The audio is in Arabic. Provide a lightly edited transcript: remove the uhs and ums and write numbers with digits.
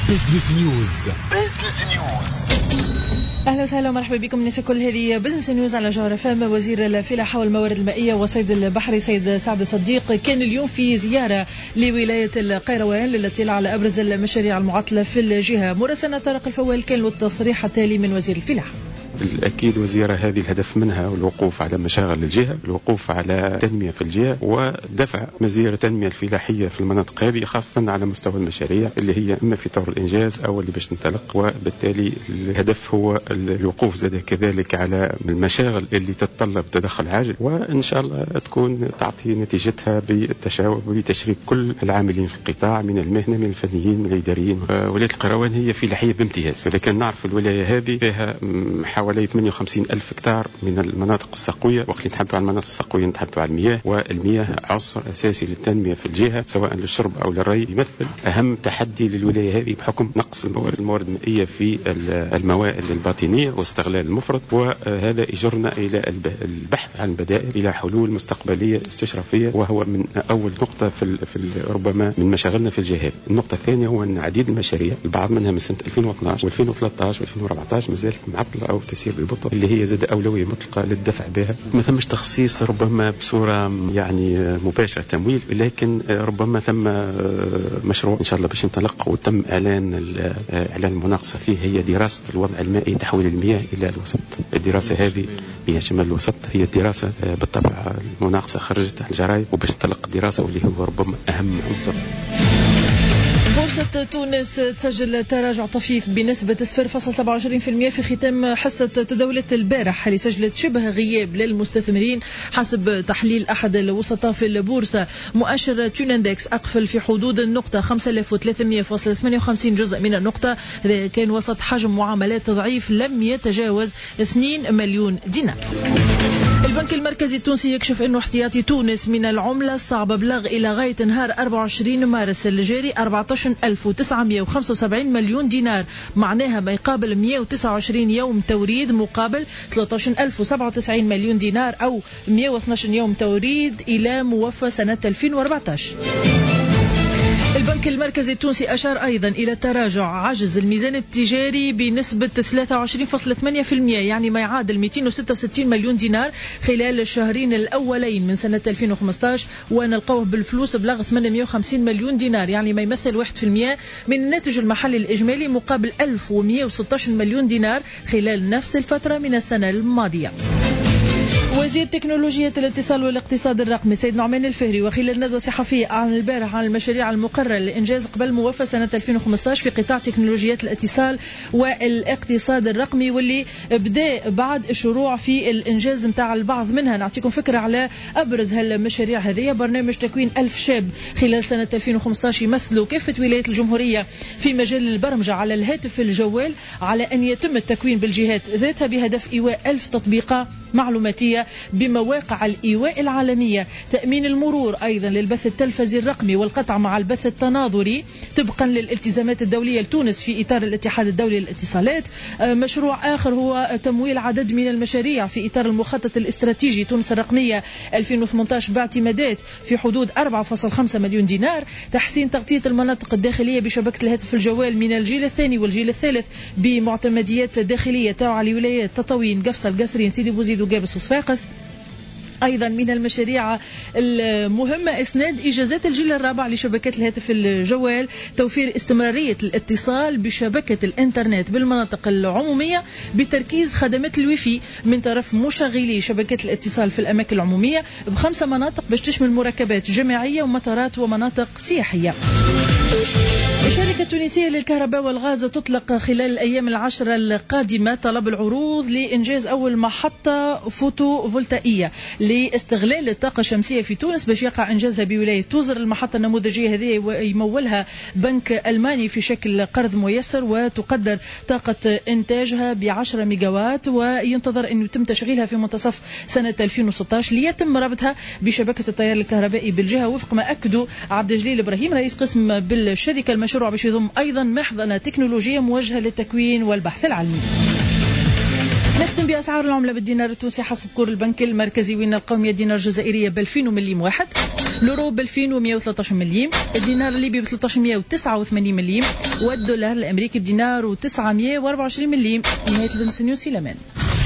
بزنس نيوز. أهلا وسهلا ومرحبا بكم الناس الكل. هذه بزنس نيوز على جوهر فام. وزير الفلاحة والموارد المائية وصيد البحري سيد سعد صديق كان اليوم في زيارة لولاية القيروان للاطلاع على أبرز المشاريع المعطلة في الجهة. مراسلنا طارق الفوال كان له التصريح التالي من وزير الفلاحة. بالأكيد وزيارة هذه الهدف منها الوقوف على مشاغل الجهة، الوقوف على تنمية في الجهة ودفع مسيرة التنمية الفلاحية في المناطق هذه، خاصة على مستوى المشاريع اللي هي إما في طور الإنجاز أو اللي باش ننطلق. وبالتالي الهدف هو الوقوف زاد كذلك على المشاغل اللي تتطلب تدخل عاجل، وإن شاء الله تكون تعطي نتيجتها بالتشاور وبتشريك كل العاملين في القطاع من المهنة من الفنيين من الإداريين. ولاية القيروان هي فلاحية بامتياز، لكن نعرف الولاية هذه فيها حوالي 58 ألف هكتار من المناطق السقوية. وقت نتحدثوا عن المناطق السقوية نتحدثوا عن المياه، والمياه عنصر أساسي للتنمية في الجهة سواء للشرب أو للري. يمثل أهم تحدي للولاية هذه بحكم نقص الموارد المائية في الموائل الباطنية واستغلال المفرط، وهذا يجرنا إلى البحث عن بدائل إلى حلول مستقبلية استشرافية، وهو من أول نقطة في ربما من مشاغلنا في الجهة. النقطة الثانية هو أن عديد المشاريع البعض منها من سنة 2012 و2013 و2014 مازالت معطلة أو تسير ببطء، اللي هي زاد أولوية مطلقة للدفع بها. ما ثمش تخصيص ربما بصورة يعني مباشرة تمويل، لكن ربما ثم مشروع إن شاء الله باش ينطلق وتم إعلان المناقصة فيه، هي دراسة الوضع المائي تحويل المياه إلى الوسط. الدراسة هذه هي شمال الوسط، هي الدراسة بالطبع المناقصة خرجت على الجرايد وباش تنطلق دراسة واللي هو ربما أهم عنصر. بورصة تونس تسجل تراجع طفيف بنسبة 0.27% في ختام حصة تداولات البارح، اللي سجلت شبه غياب للمستثمرين حسب تحليل أحد الوسطاء في البورصة. مؤشر توناندكس أقفل في حدود النقطة 5300.58 جزء من النقطة. كان وسط حجم معاملات ضعيف لم يتجاوز 2 مليون دينار. البنك المركزي التونسي يكشف أنه احتياطي تونس من العملة الصعبة بلغ إلى غاية نهار 24 مارس الجاري 14,975 مليون دينار، معناها ما يقابل 129 يوم توريد مقابل 13,097 مليون دينار أو 112 يوم توريد إلى موفى سنة 2014. البنك المركزي التونسي أشار أيضا إلى تراجع عجز الميزان التجاري بنسبة 23.8%، يعني ما يعادل 266 مليون دينار خلال الشهرين الأولين من سنة 2015، ونلقوه بالفلوس بلغ 850 مليون دينار، يعني ما يمثل 1% من الناتج المحلي الإجمالي مقابل 1116 مليون دينار خلال نفس الفترة من السنة الماضية. وزير تكنولوجيا الاتصال والاقتصاد الرقمي سيد نعمان الفهري وخلال ندوة صحفية أعلن البارح عن المشاريع المقررة للإنجاز قبل موافاة سنة 2015 في قطاع تكنولوجيات الاتصال والاقتصاد الرقمي، واللي بدأ بعد الشروع في الإنجاز متاع البعض منها. نعطيكم فكرة على أبرز هالمشاريع هذه. برنامج تكوين 1000 شاب خلال سنة 2015 يمثلوا كافة ولاية الجمهورية في مجال البرمجة على الهاتف الجوال، على أن يتم التكوين بالجهات ذاتها بهدف إيواء 1000 تطبيقات معلوماتية بمواقع الإيواء العالمية. تأمين المرور أيضا للبث التلفزي الرقمي والقطع مع البث التناظري طبقا للالتزامات الدولية لتونس في إطار الاتحاد الدولي للاتصالات. مشروع آخر هو تمويل عدد من المشاريع في إطار المخطط الاستراتيجي تونس الرقمية 2018 باعتمادات في حدود 4.5 مليون دينار. تحسين تغطية المناطق الداخلية بشبكة الهاتف الجوال من الجيل الثاني والجيل الثالث بمعتمديات داخلية تابعة لولايات تطاوين قفصة القصرين سيدي بوزيد وقابس وصفاقس. أيضا من المشاريع المهمة إسناد إجازات الجيل الرابع لشبكات الهاتف الجوال، توفير استمرارية الاتصال بشبكة الإنترنت بالمناطق العمومية بتركيز خدمات الويفي من طرف مشغلي شبكات الاتصال في الأماكن العمومية ب5 مناطق باش تشمل مركبات جامعية ومطارات ومناطق سياحية. الشركة التونسية للكهرباء والغاز تطلق خلال الأيام العشرة القادمة طلب العروض لإنجاز أول محطة فوتوفولتائية لاستغلال الطاقة الشمسية في تونس باش يقع إنجازها بولاية توزر. المحطة النموذجية هذه يمولها بنك ألماني في شكل قرض ميسر، وتقدر طاقة إنتاجها ب10 ميجاوات، وينتظر أن يتم تشغيلها في منتصف سنة 2016 ليتم ربطها بشبكة التيار الكهربائي بالجهة، وفق ما أكدوا عبد الجليل إبراهيم رئيس قسم بالشركة. المشروع باش يضم أيضا محضنة تكنولوجية موجهة للتكوين والبحث العلمي. نختم بأسعار العملة بالدينار التونسي حسب كور البنك المركزي، وين القومية الدينار الجزائرية ب2000 مليم واحد. الأورو ب 2113 مليم، الدينار الليبي ب 1389 مليم، والدولار الأمريكي بدينار و924 مليم. نهاية البزنس نيوز. سليمان.